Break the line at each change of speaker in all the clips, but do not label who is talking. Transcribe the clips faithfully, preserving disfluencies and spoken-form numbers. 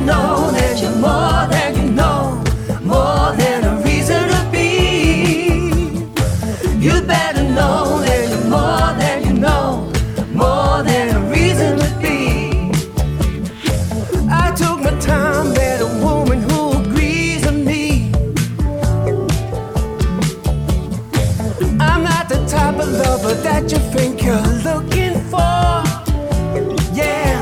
know that you're more than you know, more than a reason to be. You better know that you're more than you know, more than a reason to be. I took my time, met a woman who agrees with me. I'm not the type of lover that you think you're looking for. Yeah,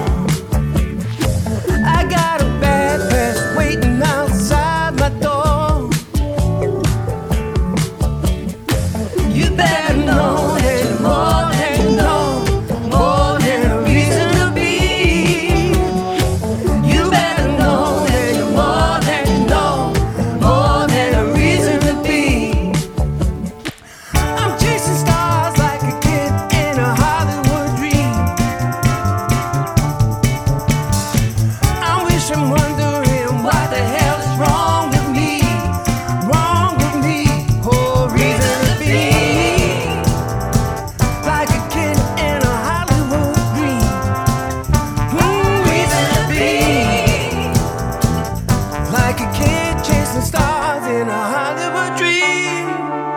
I got a bad past waiting outside my door. You better know that you're more than you know, more than a reason to be. You better know that you're more than you know, more than a reason to be. I'm chasing stars like a kid in a Hollywood dream. I'm wishing, wondering what the hell is wrong with me, wrong with me. Oh, reason to be like a kid in a Hollywood dream. Mm, reason to be like a kid chasing stars in a Hollywood dream.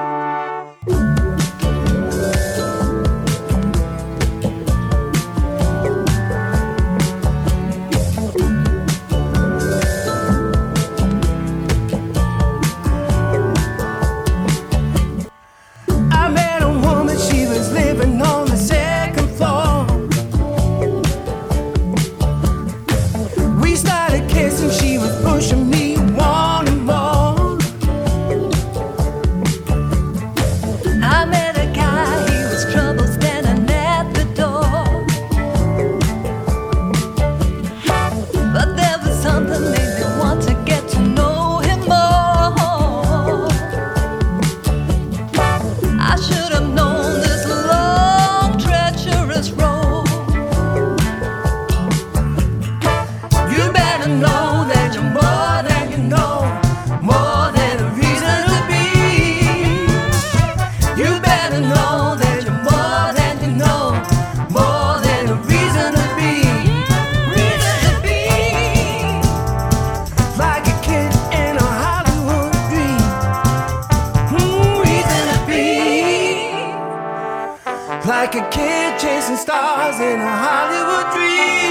I met a woman, she was living on the second floor. We started kissing, she was pushing me wanting more. I met a guy, he was trouble standing at the door. But there was something made me want to get to know him more. I should have known this long, treacherous road. You better know that you're more than you know, more than a reason to be. You better know that you're more than you know, more than a reason to be. Reason to be like a kid in a Hollywood dream. Mm, reason to be like a kid chasing stars in a Hollywood dream.